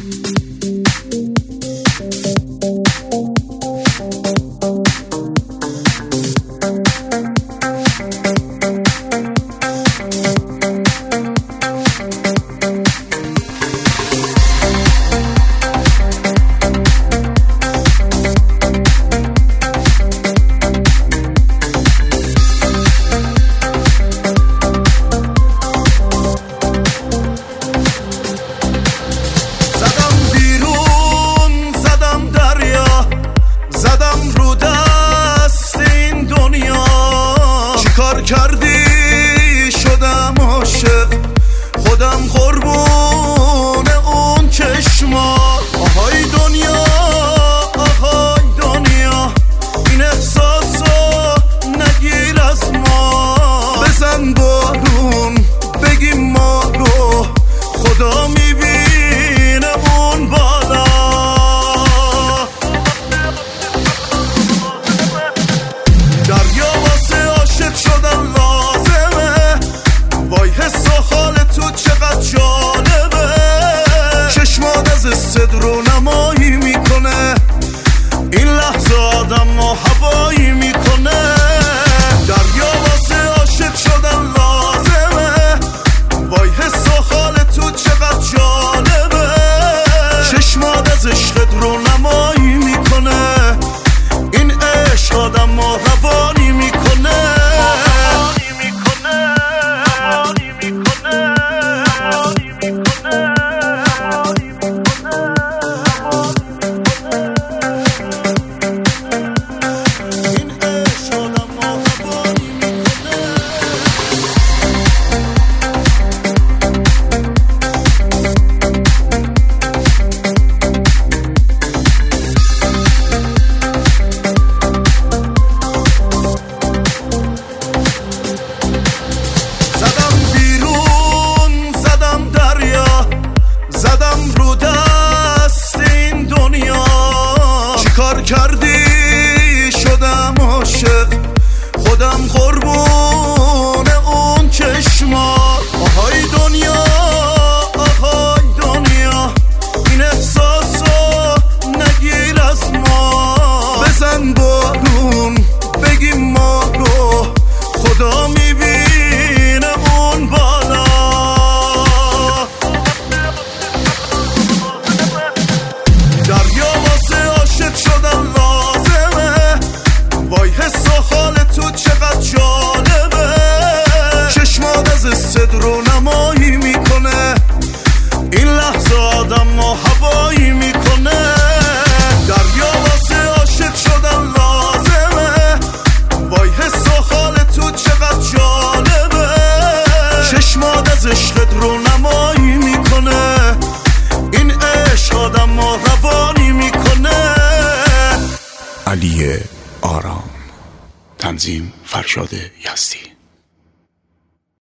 کردی شدم عاشق خودم قربون اون چشما. آهای دنیا آهای دنیا این احساسو نگیر از ما. بزن بارون بگیم ما رو خدا میبینه اون بالا. دریا واسه عاشق شدن لازمه، وای حس و حال تو چقدر جالبه. چشمات از صد رو نمایی میکنه، این لحظه آدم و هوایی میکنه. دریا واسه عاشق شدن لازمه، وای حس و حال تو چقدر جالبه. چشمات از عشقت رو نمایی میکنه، این عشق آدم و روانی میکنه. کردی شدم عاشق خودم قربون اون چشما. آهای دنیا آهای دنیا این احساسو نگیر از ما. بزن بارون بگیم ما رو خدا میبینه اون بالا. دریا واسه عاشق شدن لازمه، وای حس و حال تو چقدر جالبه. چشمات از صد رو نمایی میکنه، این لحظه آدم و هوایی میکنه. دریا واسه عاشق شدن لازمه، وای حس و حال تو چقدر جالبه. چشمات از عشقت رو نمایی میکنه، این عشق آدم و روانی میکنه. علی آرام، تنظیم فرشاد یزدی.